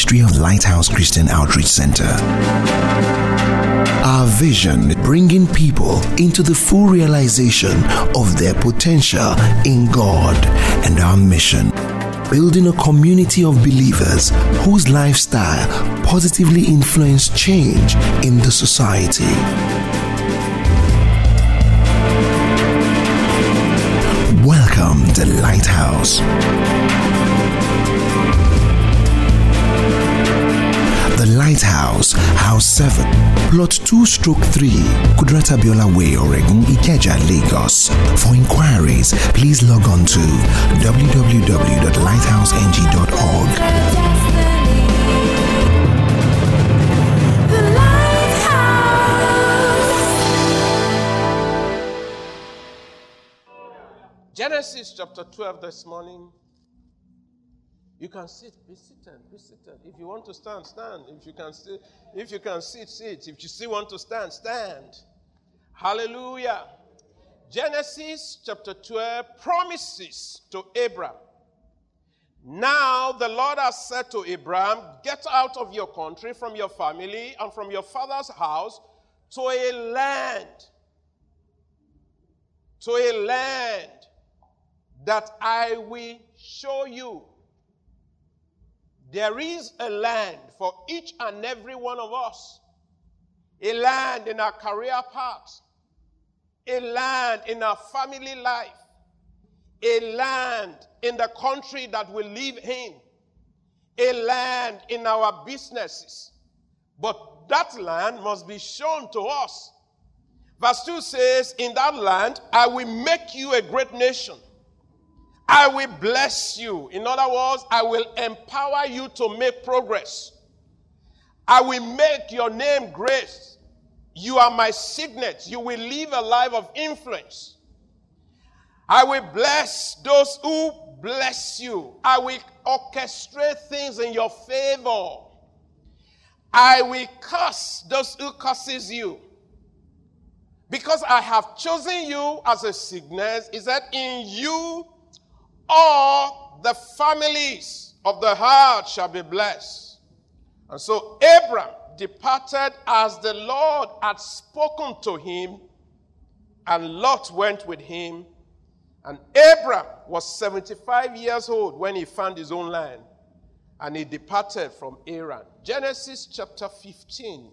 ministry of Lighthouse Christian Outreach Center. Our vision, bringing people into the full realization of their potential in God, and our mission, building a community of believers whose lifestyle positively influence change in the society. Welcome to Lighthouse. The Lighthouse, House 7, Plot 2/3, Kudrata Biola Way, Oregon, Ikeja, Lagos. For inquiries, please log on to www.lighthouseng.org. Genesis chapter 12 this morning. You can sit, be seated. If you want to stand, stand. If you can sit, sit. If you still want to stand, stand. Hallelujah. Genesis chapter 12 promises to Abraham. Now the Lord has said to Abraham, get out of your country, from your family, and from your father's house to a land that I will show you. There is a land for each and every one of us. A land in our career path. A land in our family life. A land in the country that we live in. A land in our businesses. But that land must be shown to us. Verse 2 says, in that land, I will make you a great nation. I will bless you. In other words, I will empower you to make progress. I will make your name great. You are my signet. You will live a life of influence. I will bless those who bless you. I will orchestrate things in your favor. I will curse those who curses you. Because I have chosen you as a signet, is that in you all the families of the earth shall be blessed. And so Abram departed as the Lord had spoken to him, and Lot went with him. And Abram was 75 years old when he found his own land, and he departed from Haran. Genesis chapter 15.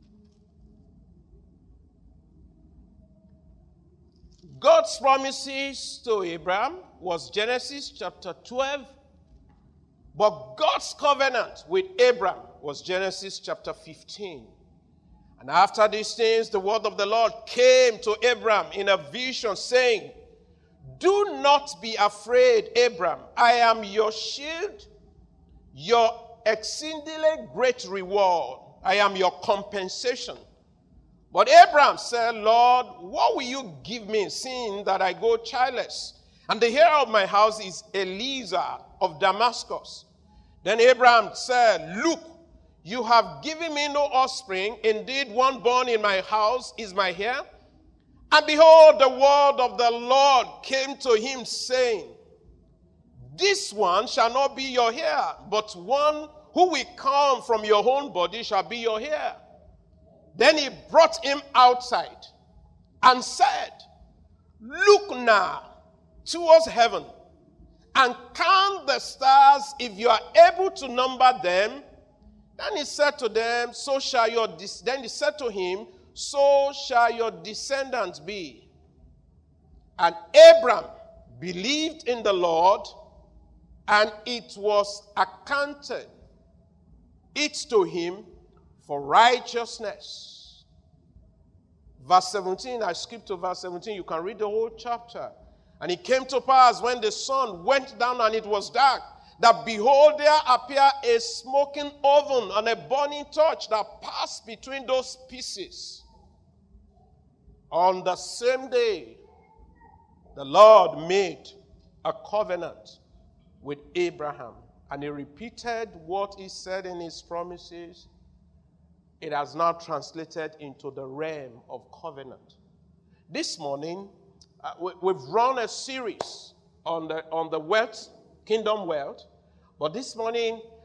God's promises to Abraham was Genesis chapter 12, but God's covenant with Abraham was Genesis chapter 15. And after these things, the word of the Lord came to Abraham in a vision, saying, do not be afraid, Abraham. I am your shield, your exceedingly great reward. I am your compensation. But Abraham said, Lord, what will you give me, seeing that I go childless? And the heir of my house is Eliezer of Damascus. Then Abraham said, look, you have given me no offspring. Indeed, one born in my house is my heir. And behold, the word of the Lord came to him, saying, this one shall not be your heir, but one who will come from your own body shall be your heir. Then he brought him outside and said, look now towards heaven and count the stars if you are able to number them. Then he said to them, then he said to him, so shall your descendants be. And Abram believed in the Lord, and it was accounted it to him for righteousness. Verse 17, I skipped to verse 17. You can read the whole chapter. And it came to pass when the sun went down and it was dark, that behold, there appeared a smoking oven and a burning torch that passed between those pieces. On the same day, the Lord made a covenant with Abraham, and he repeated what he said in his promises. It has now translated into the realm of covenant. This morning, we've run a series on the wealth, kingdom wealth, but this morning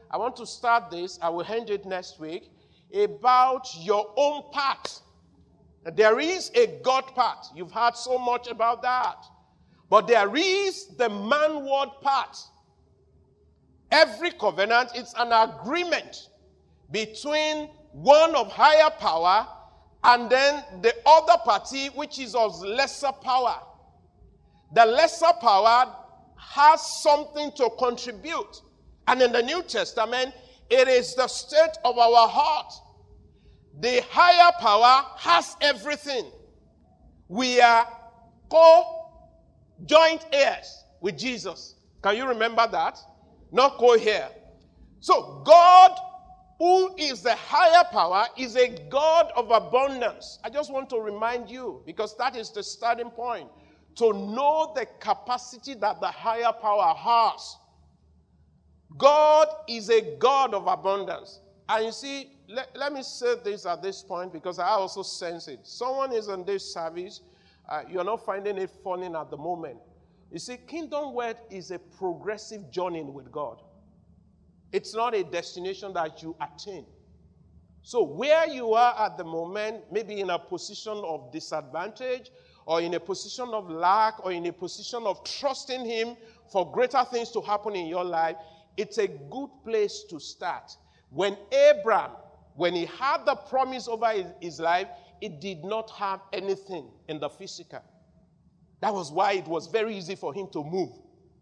I want to start this, I will end it next week, about your own part. There is a God part. You've heard so much about that. But there is the manward part. Every covenant is an agreement between one of higher power and then the other party, which is of lesser power. The lesser power has something to contribute. And in the New Testament, it is the state of our heart. The higher power has everything. We are co-joint heirs with Jesus. Can you remember that? Not co-heir. So God, who is the higher power, is a God of abundance. I just want to remind you, because that is the starting point, to know the capacity that the higher power has. God is a God of abundance. And you see, let me say this at this point, because I also sense it. Someone is on this service, you're not finding it funny at the moment. You see, kingdom wealth is a progressive journey with God. It's not a destination that you attain. So where you are at the moment, maybe in a position of disadvantage, or in a position of lack, or in a position of trusting him for greater things to happen in your life, it's a good place to start. When Abraham, when he had the promise over his life, it did not have anything in the physical. That was why it was very easy for him to move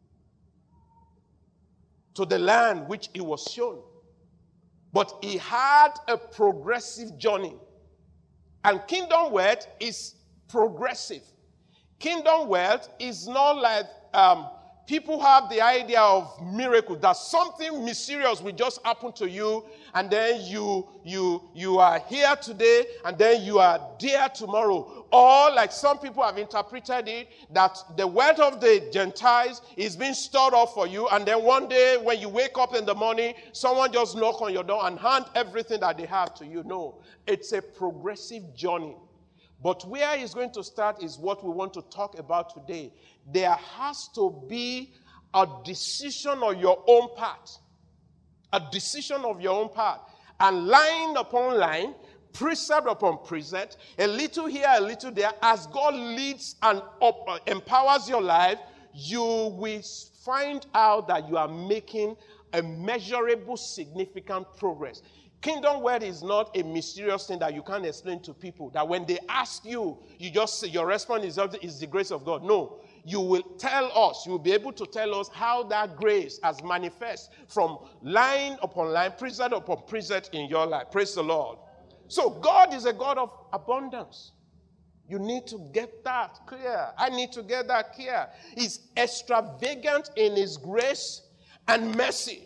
to the land which he was shown. But he had a progressive journey. And kingdom wealth is progressive. Kingdom wealth is not like people have the idea of miracle, that something mysterious will just happen to you, and then you are here today, and then you are there tomorrow. Or like some people have interpreted it, that the wealth of the Gentiles is being stored up for you, and then one day when you wake up in the morning, someone just knock on your door and hand everything that they have to you. No, it's a progressive journey. But where it's going to start is what we want to talk about today. There has to be a decision on your own part. A decision of your own part. And line upon line, precept upon precept, a little here, a little there, as God leads and empowers your life, you will find out that you are making a measurable, significant progress. Kingdom wealth is not a mysterious thing that you can't explain to people. That when they ask you, you just say your response is the grace of God. No, you will tell us, you will be able to tell us how that grace has manifest from line upon line, precept upon precept in your life. Praise the Lord. So God is a God of abundance. You need to get that clear. I need to get that clear. He's extravagant in his grace and mercy.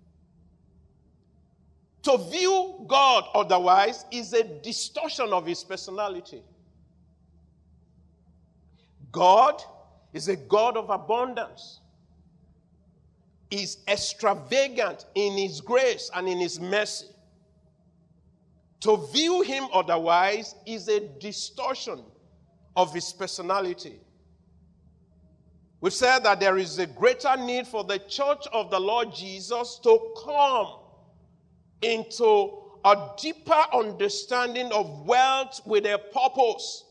To view God otherwise is a distortion of his personality. God is a God of abundance. He's extravagant in his grace and in his mercy. To view him otherwise is a distortion of his personality. We've said that there is a greater need for the church of the Lord Jesus to come into a deeper understanding of wealth with a purpose.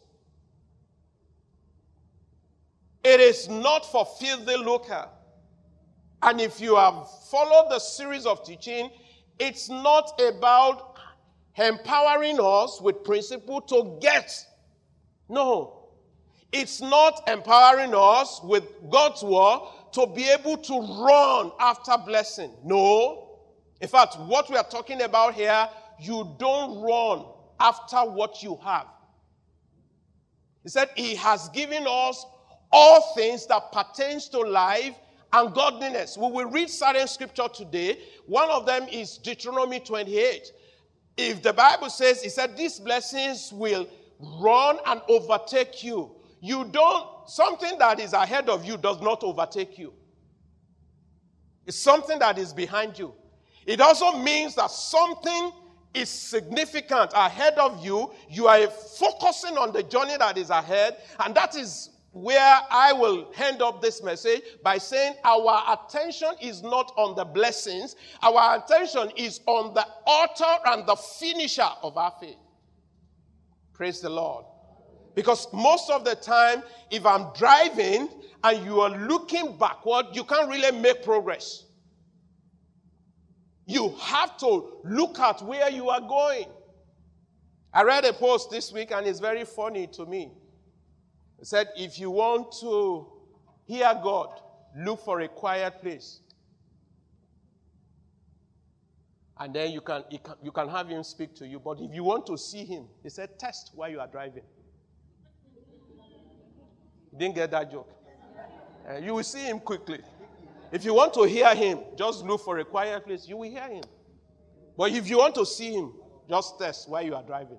It is not for filthy lucre. And if you have followed the series of teaching, it's not about empowering us with principle to get. No. It's not empowering us with God's word to be able to run after blessing. No. In fact, what we are talking about here, you don't run after what you have. He said he has given us all things that pertains to life and godliness. We will read certain scripture today. One of them is Deuteronomy 28. If the Bible says, it said these blessings will run and overtake you. Something that is ahead of you does not overtake you. It's something that is behind you. It also means that something is significant ahead of you. You are focusing on the journey that is ahead, and that is where I will end up this message by saying our attention is not on the blessings. Our attention is on the author and the finisher of our faith. Praise the Lord. Because most of the time, if I'm driving and you are looking backward, you can't really make progress. You have to look at where you are going. I read a post this week and it's very funny to me. It said, if you want to hear God, look for a quiet place. And then you can have him speak to you. But if you want to see him, he said, test while you are driving. You didn't get that joke. You will see him quickly. If you want to hear him, just look for a quiet place. You will hear him. But if you want to see him, just test while you are driving.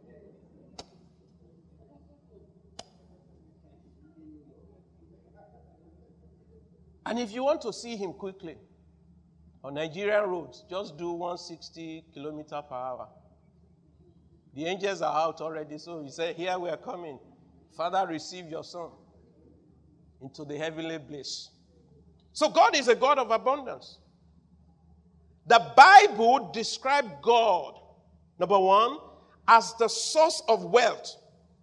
And if you want to see him quickly, on Nigerian roads, just do 160 kilometers per hour. The angels are out already, so he said, here we are coming. Father, receive your son into the heavenly bliss. So God is a God of abundance. The Bible describes God, number one, as the source of wealth.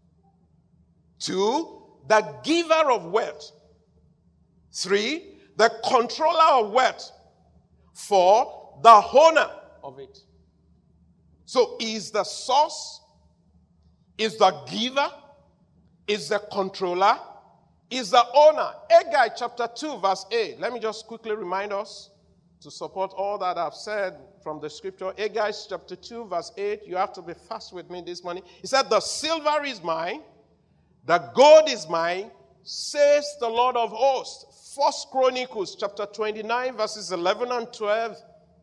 Two, the giver of wealth. Three, the controller of wealth. Four, the owner of it. So is the source, is the giver, is the controller, is the owner. Haggai chapter 2 verse 8. Let me just quickly remind us to support all that I've said from the scripture. Haggai chapter 2 verse 8. You have to be fast with me this morning. He said, the silver is mine, the gold is mine, says the Lord of hosts. 1 Chronicles chapter 29 verses 11 and 12.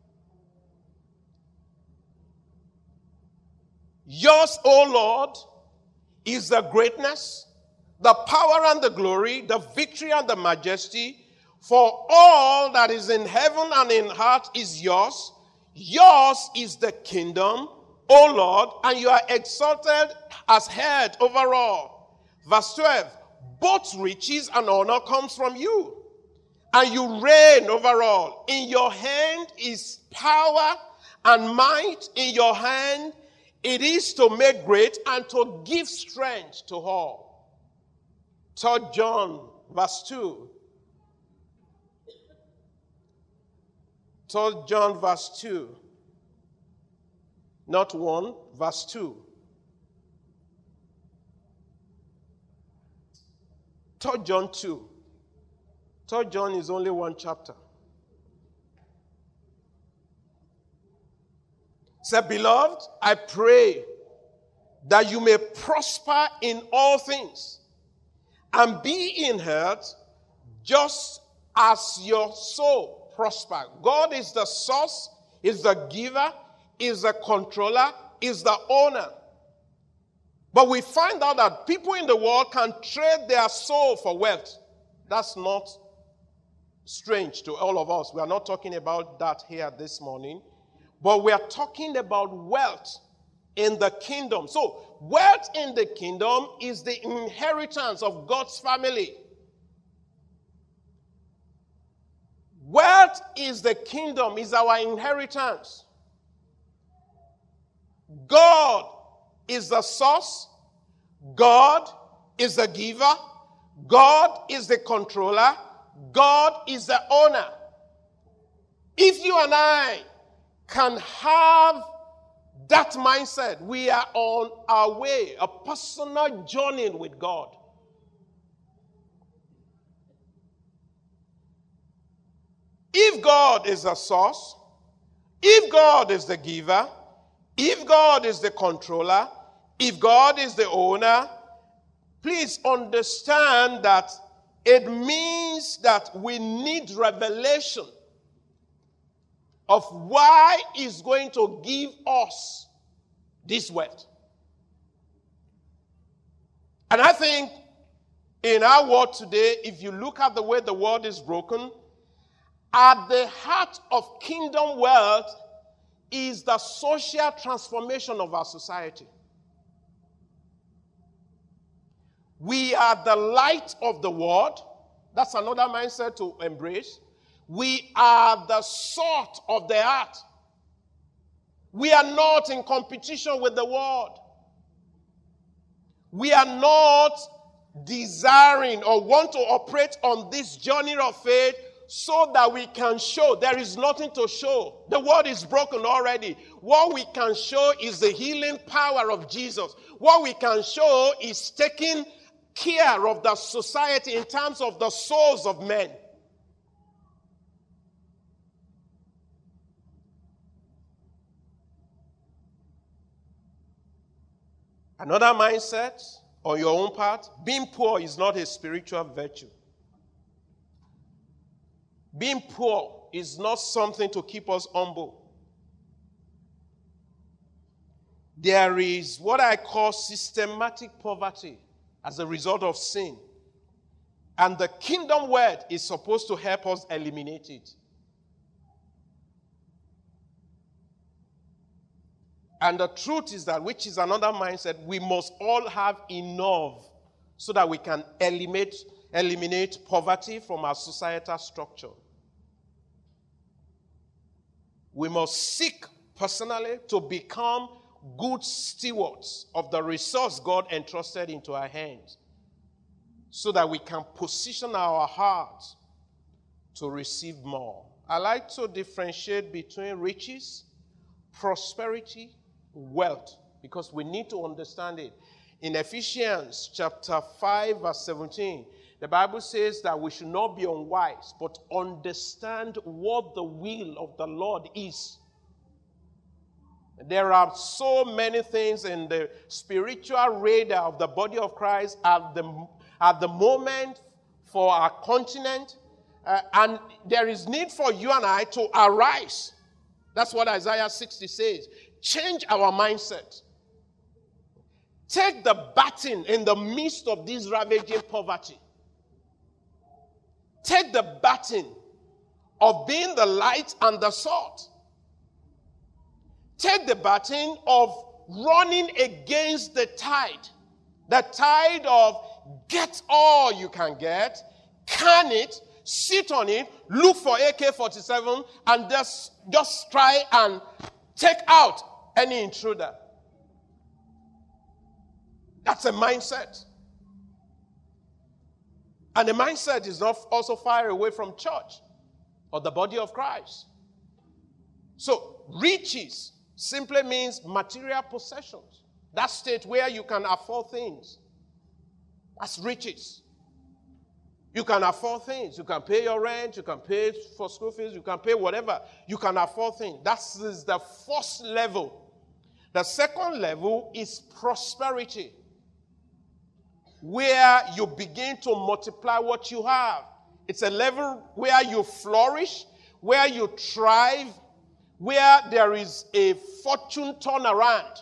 Yours, O Lord, is the greatness, the power and the glory, the victory and the majesty. For all that is in heaven and in earth is yours. Yours is the kingdom, O Lord, and you are exalted as head over all. Verse 12. Both riches and honor comes from you, and you reign over all. In your hand is power and might. In your hand it is to make great and to give strength to all. 3 John verse 2. 3 John verse 2. Not 1, verse 2. 3 John 2. 3 John is only one chapter. Say, beloved, I pray that you may prosper in all things and be in health just as your soul prosper. God is the source, is the giver, is the controller, is the owner. But we find out that people in the world can trade their soul for wealth. That's not strange to all of us. We are not talking about that here this morning. But we are talking about wealth in the kingdom. So, wealth in the kingdom is the inheritance of God's family. Wealth is the kingdom, is our inheritance. God is the source. God is the giver. God is the controller. God is the owner. If you and I can have that mindset, we are on our way, a personal journey with God. If God is the source, if God is the giver, if God is the controller, if God is the owner, please understand that it means that we need revelation of why He's going to give us this wealth. And I think in our world today, if you look at the way the world is broken, at the heart of kingdom wealth is the social transformation of our society. We are the light of the world. That's another mindset to embrace. We are the salt of the earth. We are not in competition with the world. We are not desiring or want to operate on this journey of faith so that we can show. There is nothing to show. The world is broken already. What we can show is the healing power of Jesus. What we can show is taking care of the society in terms of the souls of men. Another mindset on your own part, being poor is not a spiritual virtue. Being poor is not something to keep us humble. There is what I call systematic poverty as a result of sin. And the kingdom word is supposed to help us eliminate it. And the truth is that, which is another mindset, we must all have enough so that we can eliminate poverty from our societal structure. We must seek personally to become good stewards of the resource God entrusted into our hands so that we can position our hearts to receive more. I like to differentiate between riches, prosperity, wealth, because we need to understand it. In Ephesians chapter 5 verse 17, the Bible says that we should not be unwise, but understand what the will of the Lord is. There are so many things in the spiritual radar of the body of Christ at the moment for our continent, and there is need for you and I to arise. That's what Isaiah 60 says. Change our mindset. Take the baton in the midst of this ravaging poverty. Take the baton of being the light and the salt. Take the baton of running against the tide of get all you can get, can it, sit on it, look for AK-47, and just try and take out any intruder. That's a mindset. And the mindset is not also far away from church or the body of Christ. So, riches simply means material possessions. That state where you can afford things. That's riches. You can afford things. You can pay your rent. You can pay for school fees. You can pay whatever. You can afford things. That is the first level. The second level is prosperity, where you begin to multiply what you have. It's a level where you flourish, where you thrive, where there is a fortune turnaround.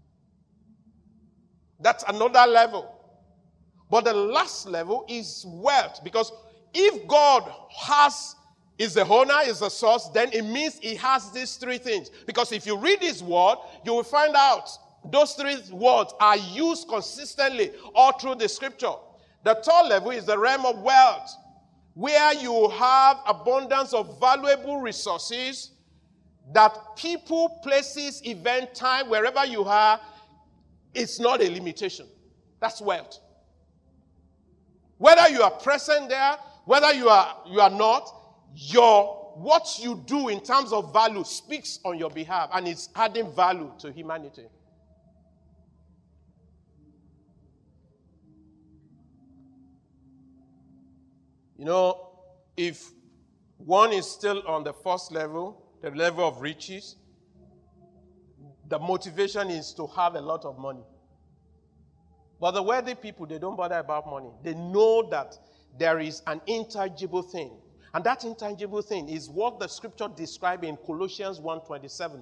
That's another level. But the last level is wealth, because if God is the owner, is the source, then it means he has these three things. Because if you read his word, you will find out those three words are used consistently all through the scripture. The third level is the realm of wealth, where you have abundance of valuable resources that people, places, event, time, wherever you are, it's not a limitation. That's wealth. Whether you are present there, whether you are not, what you do in terms of value speaks on your behalf, and it's adding value to humanity. You know, if one is still on the first level, the level of riches, the motivation is to have a lot of money. But the wealthy people, they don't bother about money. They know that there is an intangible thing. And that intangible thing is what the scripture describes in Colossians 1:27.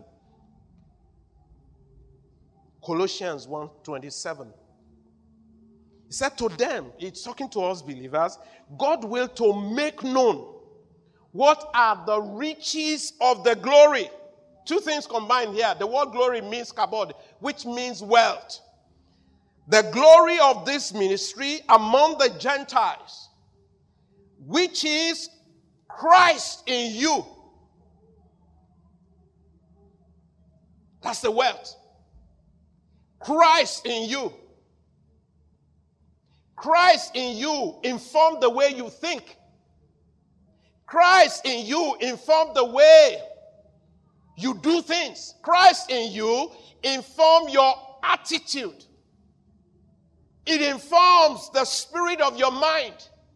Colossians 1:27. He said to them, it's talking to us believers, God will to make known what are the riches of the glory. Two things combined here. The word glory means kabod, which means wealth. the glory of this ministry among the Gentiles, which is Christ in you. That's the wealth. Christ in you. Christ in you informs the way you think. Christ in you informs the way you do things. Christ in you informs your attitude. It informs the spirit of your mind.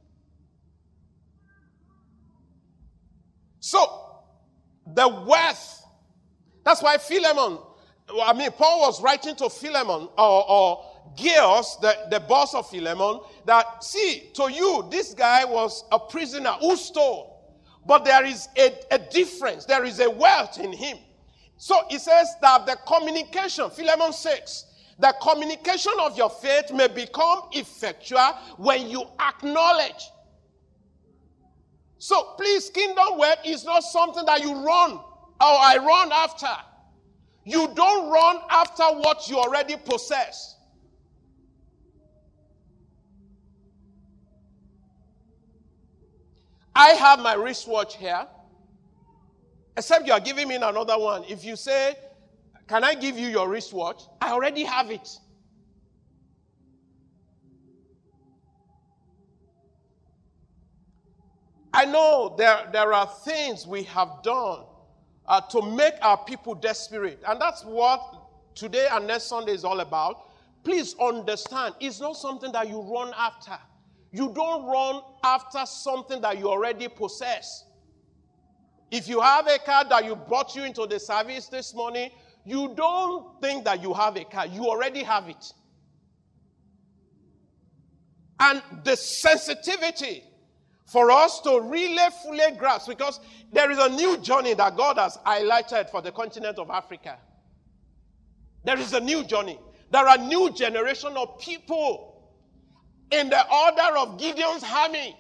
So, the wealth, that's why Paul was writing to Philemon, or Gaius, the boss of Philemon, that, see, to you, this guy was a prisoner who stole. But there is a difference. There is a wealth in him. So he says that the communication, Philemon 6, the communication of your faith may become effectual when you acknowledge. So please, kingdom wealth is not something that you run, or I run after. You don't run after what you already possess. I have my wristwatch here, except you are giving me another one. If you say, can I give you your wristwatch? I already have it. I know there are things we have done to make our people desperate. And that's what today and next Sunday is all about. Please understand, it's not something that you run after. You don't run after something that you already possess. If you have a car that you brought you into the service this morning, you don't think that you have a car. You already have it. And the sensitivity for us to really fully grasp, because there is a new journey that God has highlighted for the continent of Africa. There is a new journey. There are new generation of people in the order of Gideon's army.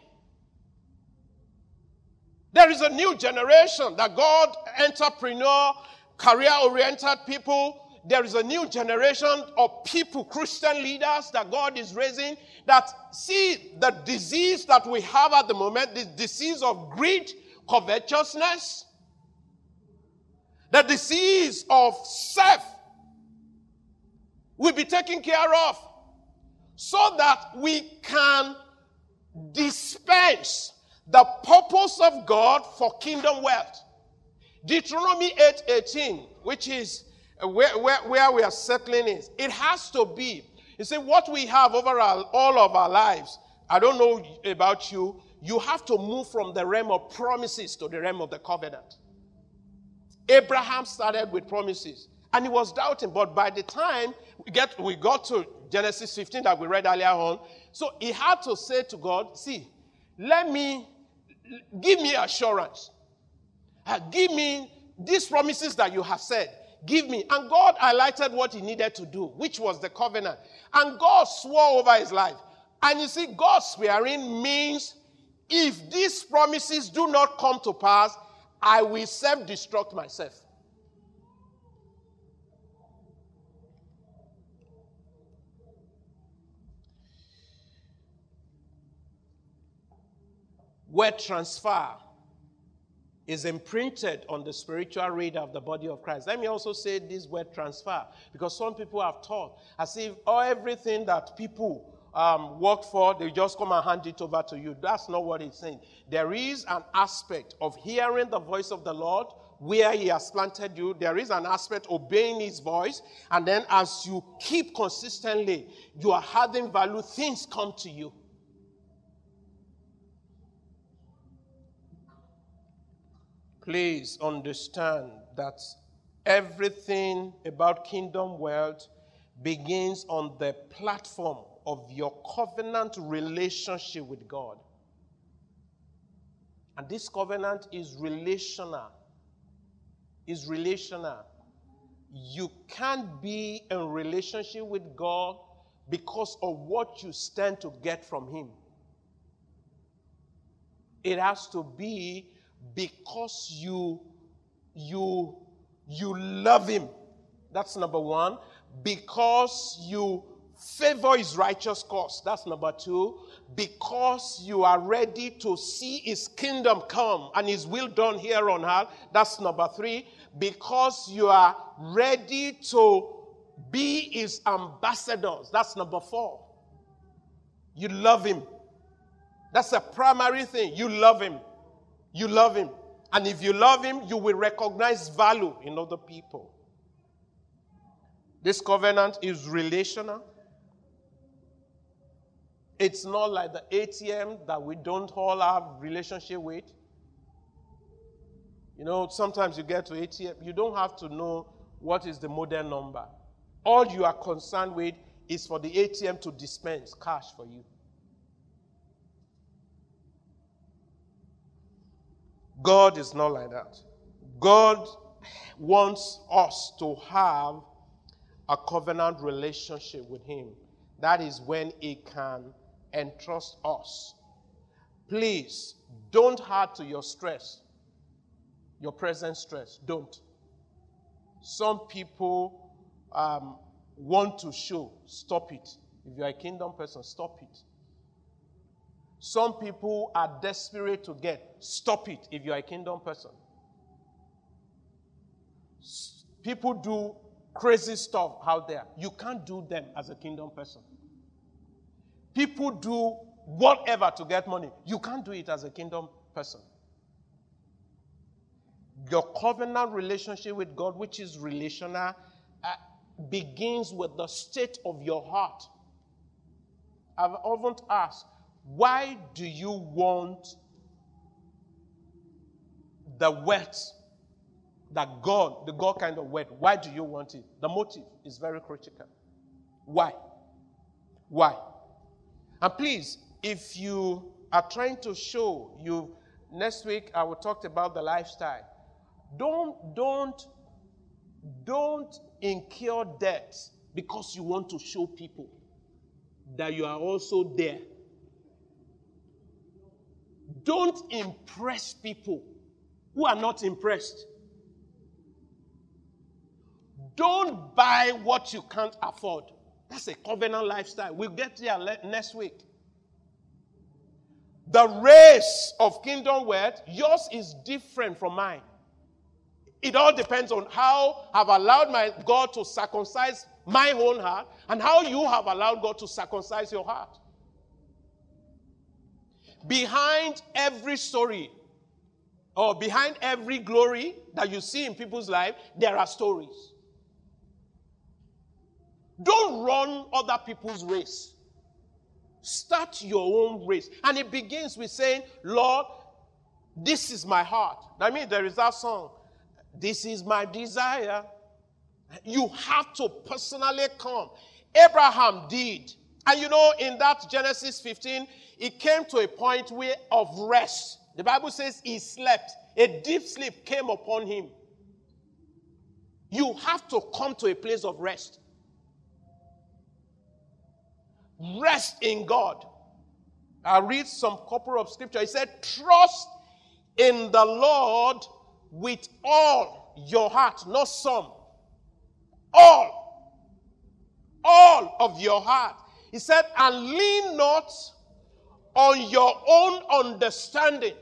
There is a new generation that God, entrepreneur, career-oriented people. There is a new generation of people, Christian leaders that God is raising, that see the disease that we have at the moment, the disease of greed, covetousness, the disease of self will be taken care of, so that we can dispense the purpose of God for kingdom wealth. Deuteronomy 8:18, which is where we are settling is, it has to be. You see, what we have over all of our lives, I don't know about you, you have to move from the realm of promises to the realm of the covenant. Abraham started with promises, and he was doubting, but by the time we got to Genesis 15 that we read earlier on, so he had to say to God, see, give me assurance. Give me these promises that you have said. Give me. And God highlighted what he needed to do, which was the covenant. And God swore over his life. And you see, God swearing means if these promises do not come to pass, I will self-destruct myself. Word transfer is imprinted on the spiritual reader of the body of Christ. Let me also say this word transfer, because some people have taught as if everything that people work for, they just come and hand it over to you. That's not what it's saying. There is an aspect of hearing the voice of the Lord where he has planted you. There is an aspect obeying his voice. And then as you keep consistently, you are adding value, things come to you. Please understand that everything about kingdom wealth begins on the platform of your covenant relationship with God. And this covenant is relational. Is relational. You can't be in relationship with God because of what you stand to get from him. It has to be because you love him. That's number one. Because you Favor his righteous cause. That's number 2. Because you are ready to see his kingdom come and his will done here on earth. That's number 3. Because you are ready to be his ambassadors. That's number 4. You love him. That's a primary thing. You love him. You love him. And if you love him, you will recognize value in other people. This covenant is relational. It's not like the ATM that we don't all have relationship with. You know, sometimes you get to ATM, you don't have to know what is the model number. All you are concerned with is for the ATM to dispense cash for you. God is not like that. God wants us to have a covenant relationship with him. That is when he can entrust us. Please, don't add to your stress, your present stress. Don't. Some people want to show. Stop it. If you're a kingdom person, stop it. Some people are desperate to get. Stop it if you're a kingdom person. People do crazy stuff out there. You can't do them as a kingdom person. People do whatever to get money. You can't do it as a kingdom person. Your covenant relationship with God, which is relational, begins with the state of your heart. I've often asked, why do you want the wealth that God, the God kind of wealth, why do you want it? The motive is very critical. Why? Why? And please, if you are trying to show you, next week I will talk about the lifestyle. Don't incur debt because you want to show people that you are also there. Don't impress people who are not impressed. Don't buy what you can't afford. That's a covenant lifestyle. We'll get there next week. The race of kingdom wealth, yours is different from mine. It all depends on how I've allowed my God to circumcise my own heart and how you have allowed God to circumcise your heart. Behind every story or behind every glory that you see in people's life, there are stories. Don't run other people's race. Start your own race. And it begins with saying, Lord, this is my heart. I mean, there is that song, this is my desire. You have to personally come. Abraham did. And you know, in that Genesis 15, it came to a point of rest. The Bible says he slept. A deep sleep came upon him. You have to come to a place of rest. Rest in God. I'll read some couple of scripture. He said, trust in the Lord with all your heart, not some. All of your heart. He said, and lean not on your own understanding.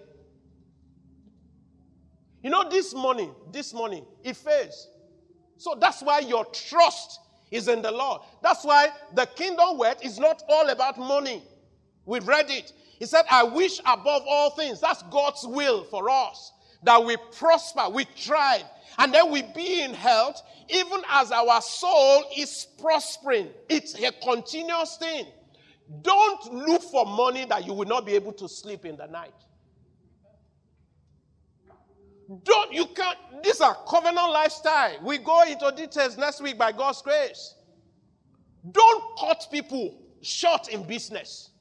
You know, this money, it fails. So that's why your trust is in the Lord. That's why the kingdom wealth is not all about money. We've read it. He said, I wish above all things, that's God's will for us, that we prosper, we thrive, and then we be in health, even as our soul is prospering. It's a continuous thing. Don't look for money that you will not be able to sleep in the night. These are covenant lifestyle. We go into details next week by God's grace. Don't cut people short in business.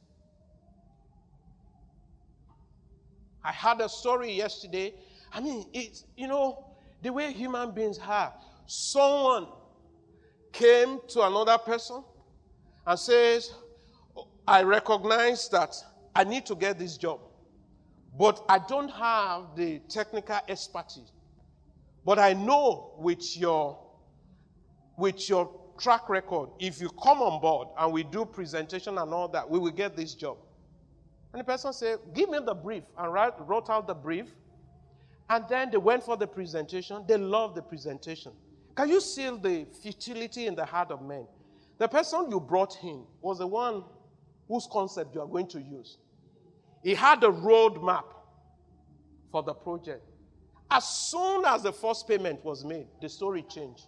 I had a story yesterday. I mean, it's, the way human beings are. Someone came to another person and says, I recognize that I need to get this job, but I don't have the technical expertise. But I know with your track record. If you come on board and we do presentation and all that, we will get this job. And the person said, give me the brief, and wrote out the brief. And then they went for the presentation. They loved the presentation. Can you see the futility in the heart of men? The person you brought in was the one whose concept you are going to use. He had a roadmap for the project. As soon as the first payment was made, the story changed.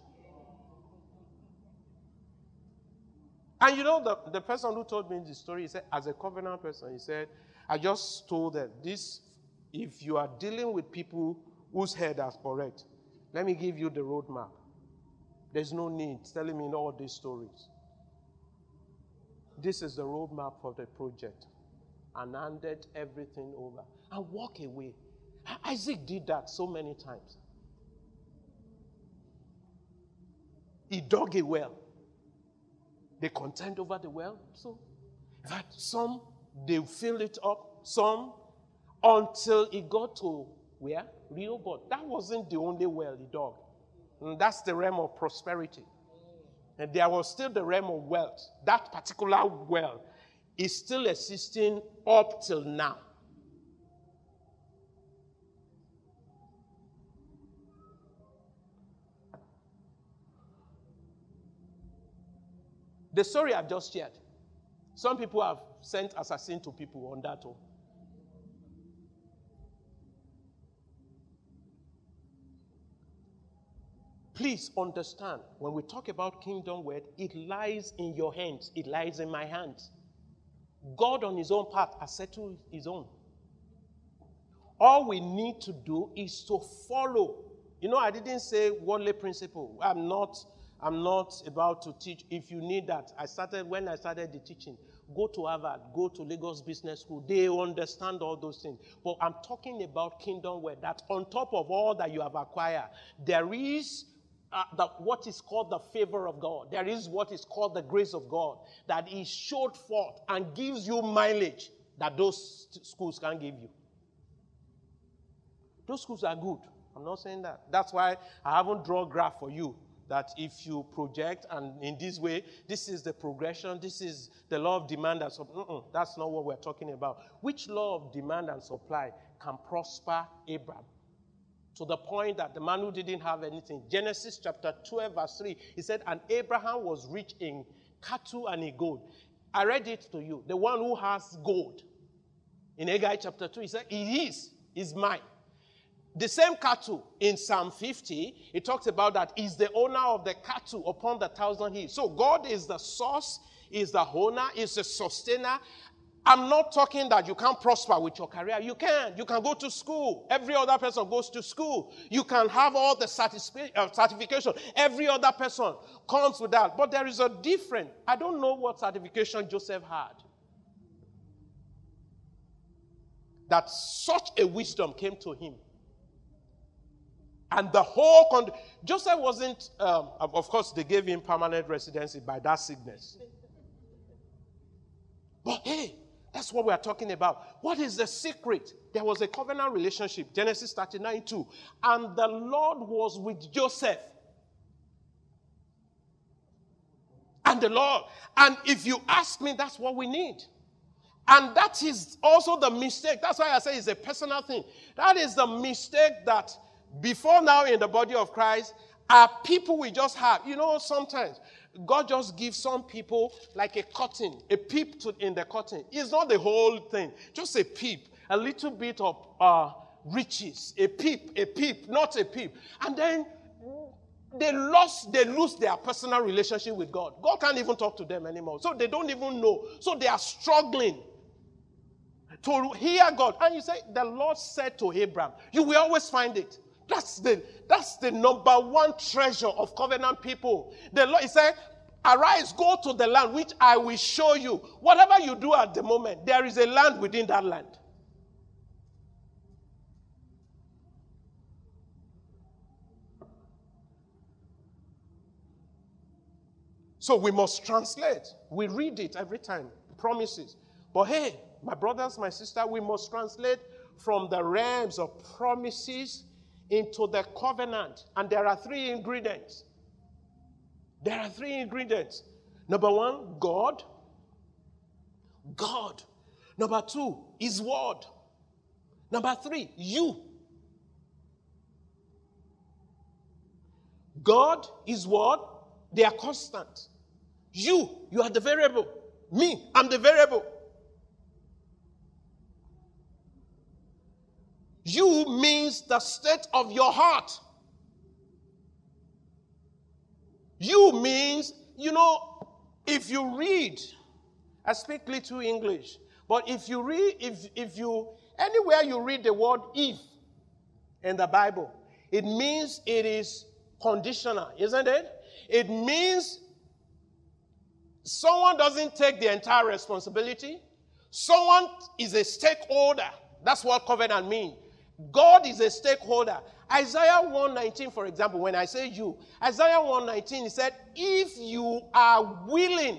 And you know, the person who told me the story, he said, as a covenant person, he said, I just told them, this, if you are dealing with people whose head are correct, let me give you the roadmap. There's no need telling me all these stories. This is the roadmap for the project. And handed everything over. And walk away. Isaac did that so many times. He dug a well. They contend over the well. So, in fact, some, they fill it up. Some, until it got to where? Rehoboth. That wasn't the only well he dug. And that's the realm of prosperity. And there was still the realm of wealth. That particular well is still existing up till now. The story I've just shared, some people have sent assassins to people on that one. Please understand, when we talk about kingdom wealth, it lies in your hands. It lies in my hands. God on his own part has settled his own. All we need to do is to follow. You know, I didn't say worldly principle. I'm not about to teach. If you need that, when I started the teaching, go to Harvard, go to Lagos Business School. They understand all those things. But I'm talking about kingdom wealth, that on top of all that you have acquired, there is what is called the favor of God. There is what is called the grace of God that is showed forth and gives you mileage that those schools can't give you. Those schools are good. I'm not saying that. That's why I haven't drawn a graph for you that if you project and in this way, this is the progression, this is the law of demand and supply. That's not what we're talking about. Which law of demand and supply can prosper Abraham? To the point that the man who didn't have anything, Genesis chapter 12, verse 3, he said, and Abraham was rich in cattle and in gold. I read it to you. The one who has gold. In Haggai chapter 2, he said, is mine. The same cattle in Psalm 50, it talks about that he's the owner of the cattle upon the 1,000 hills. So God is the source, is the owner, is the sustainer. I'm not talking that you can't prosper with your career. You can. You can go to school. Every other person goes to school. You can have all the certification. Every other person comes with that. But there is a difference. I don't know what certification Joseph had. That such a wisdom came to him. And the whole Joseph wasn't, of course, they gave him permanent residency by that sickness. But hey, that's what we are talking about. What is the secret? There was a covenant relationship, Genesis 39:2. And the Lord was with Joseph. And if you ask me, that's what we need. And that is also the mistake. That's why I say it's a personal thing. That is the mistake that before now in the body of Christ, are people we just have. You know, sometimes God just gives some people like a cotton, a peep in the cotton. It's not the whole thing, just a peep, a little bit of riches, a peep, not a peep. And then they lose their personal relationship with God. God can't even talk to them anymore. So they don't even know. So they are struggling to hear God. And you say, the Lord said to Abraham, you will always find it. That's the number one treasure of covenant people. The Lord, he said, arise, go to the land which I will show you. Whatever you do at the moment, there is a land within that land. So we must translate. We read it every time, promises. But hey, my brothers, my sister, we must translate from the realms of promises into the covenant. And there are 3 ingredients. There are 3 ingredients. Number 1, God. God. Number 2, His word. Number 3, you. God, His word, they are constant. You are the variable. Me, I'm the variable. You means the state of your heart. You means, if you read, I speak little English, but if you read, anywhere you read the word if in the Bible, it means it is conditional, isn't it? It means someone doesn't take the entire responsibility. Someone is a stakeholder. That's what covenant means. God is a stakeholder. Isaiah 1:19, for example, when I say you, Isaiah 1:19, he said, if you are willing.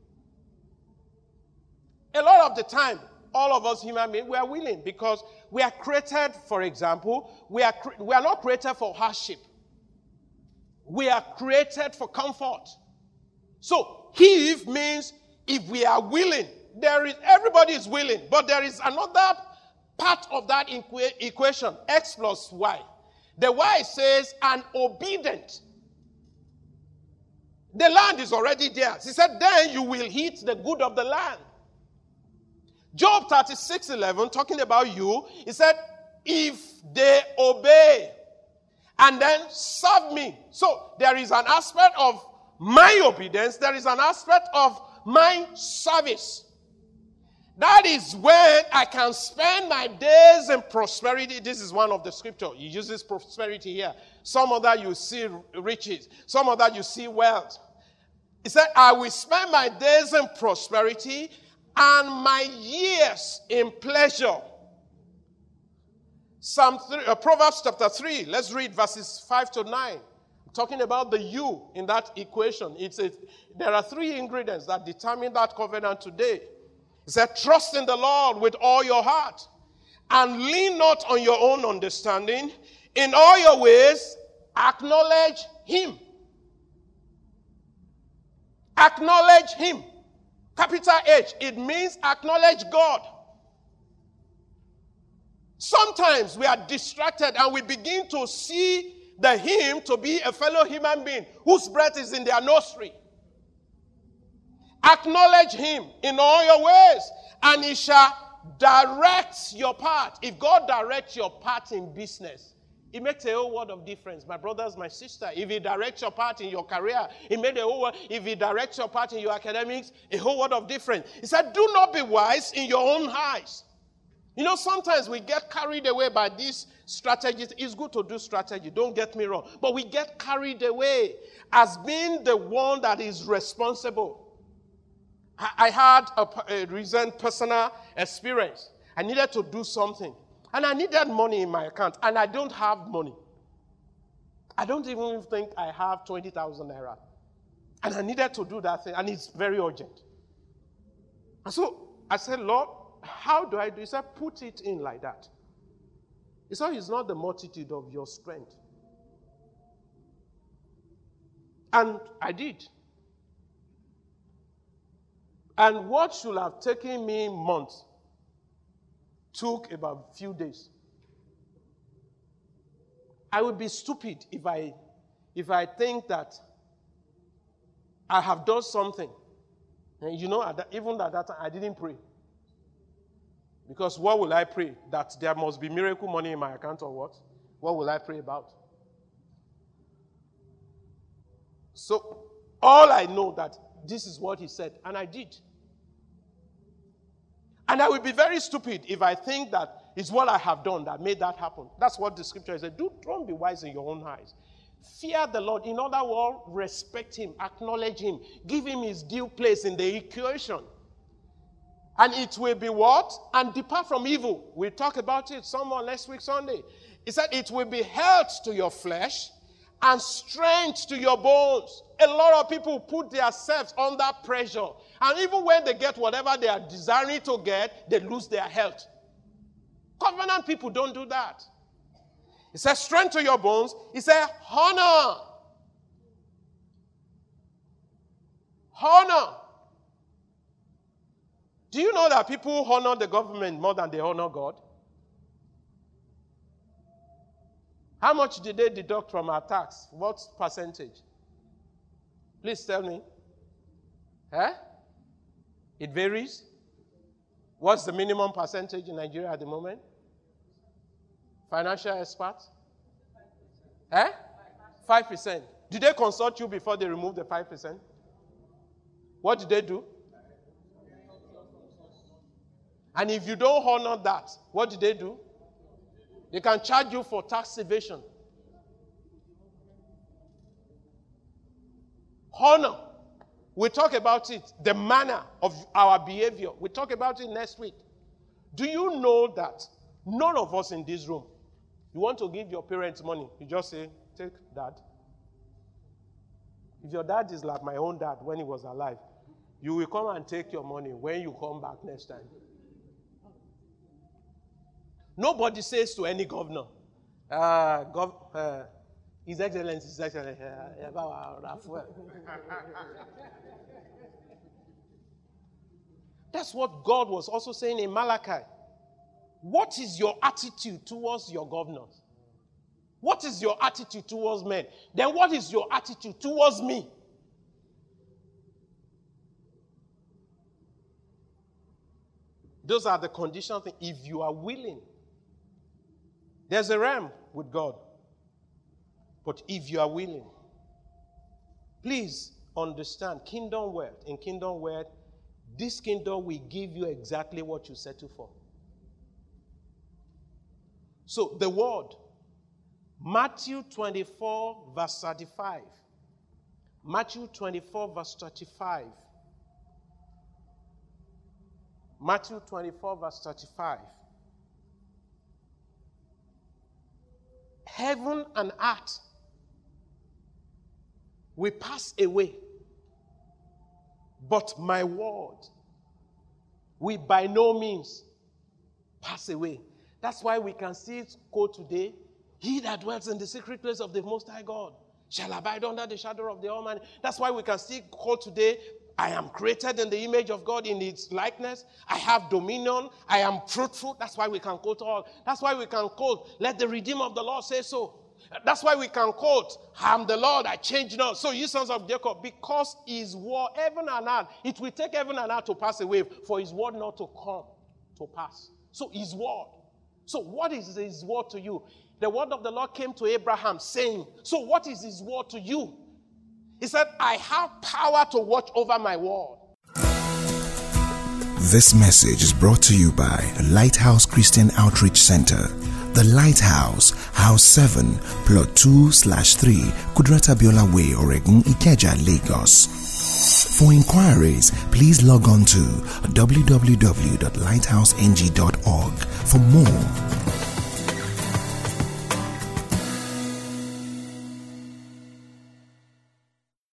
A lot of the time, all of us human beings, we are willing because we are created, for example, we are not created for hardship. We are created for comfort. So, if means if we are willing. Everybody is willing, but there is another part of that equation, X plus Y. The Y says an obedient. The land is already there. He said, then you will eat the good of the land. Job 36:11, talking about you, he said, if they obey and then serve me. So there is an aspect of my obedience, there is an aspect of my service. That is when I can spend my days in prosperity. This is one of the scriptures. He uses prosperity here. Some of that you see riches. Some of that you see wealth. He said, I will spend my days in prosperity and my years in pleasure. Proverbs chapter 3. Let's read verses 5-9. Talking about the you in that equation. There are 3 ingredients that determine that covenant today. He said, trust in the Lord with all your heart and lean not on your own understanding. In all your ways, acknowledge Him. Acknowledge Him. Capital H, it means acknowledge God. Sometimes we are distracted and we begin to see the Him to be a fellow human being whose breath is in their nostril. Acknowledge Him in all your ways, and He shall direct your path. If God directs your path in business, it makes a whole world of difference. My brothers, my sister, if He directs your path in your career, it makes a whole world. If He directs your path in your academics, a whole world of difference. He said, do not be wise in your own eyes. Sometimes we get carried away by these strategies. It's good to do strategy, don't get me wrong. But we get carried away as being the one that is responsible. I had a recent personal experience. I needed to do something. And I needed money in my account. And I don't have money. I don't even think I have 20,000 naira. And I needed to do that thing. And it's very urgent. And so I said, Lord, how do I do it? He said, put it in like that. He said, it's not the multitude of your strength. And I did. And what should have taken me months took about a few days. I would be stupid if I think that I have done something. And even at that time, I didn't pray. Because what will I pray? That there must be miracle money in my account or what? What will I pray about? So, all I know that this is what He said, and I did. And I would be very stupid if I think that it's what I have done that made that happen. That's what the scripture says. Don't be wise in your own eyes. Fear the Lord. In other words, respect Him, acknowledge Him, give Him His due place in the equation. And it will be what? And depart from evil. We'll talk about it somewhere next week Sunday. He said it will be health to your flesh and strength to your bones. A lot of people put themselves under pressure. And even when they get whatever they are desiring to get, they lose their health. Covenant people don't do that. He said strength to your bones. He said honor. Honor. Do you know that people honor the government more than they honor God? How much did they deduct from our tax? What percentage? Please tell me. It varies. What's the minimum percentage in Nigeria at the moment? Financial experts? 5%. Did they consult you before they removed the 5%? What did they do? And if you don't honor that, what did they do? They can charge you for tax evasion. Honor. We'll talk about it, the manner of our behavior. We'll talk about it next week. Do you know that none of us in this room, you want to give your parents money, you just say, take dad. If your dad is like my own dad when he was alive, you will come and take your money when you come back next time. Nobody says to any governor, His Excellency, That's what God was also saying in Malachi. What is your attitude towards your governors? What is your attitude towards men? Then what is your attitude towards me? Those are the conditions. If you are willing, there's a realm with God. But if you are willing, please understand, kingdom wealth. In kingdom wealth, this kingdom will give you exactly what you settle for. So the word, Matthew 24 verse 35. Matthew 24 verse 35. Matthew 24 verse 35. Heaven and earth will pass away, but my word will by no means pass away. That's why we can see it quote today, he that dwells in the secret place of the Most High God shall abide under the shadow of the Almighty. That's why we can see quote today, I am created in the image of God in its likeness. I have dominion. I am fruitful. That's why we can quote all. That's why we can quote, let the Redeemer of the Lord say so. That's why we can quote, I am the Lord, I change not. So you sons of Jacob, because his word, heaven and earth, it will take heaven and earth to pass away for his word not to come to pass. So his word. So what is his word to you? The word of the Lord came to Abraham saying, so what is his word to you? He said, I have power to watch over my word. This message is brought to you by Lighthouse Christian Outreach Center. The Lighthouse, House 7, Plot 2/3, Kudrata Biola Way, Oregun, Ikeja, Lagos. For inquiries, please log on to www.lighthouseng.org. For more,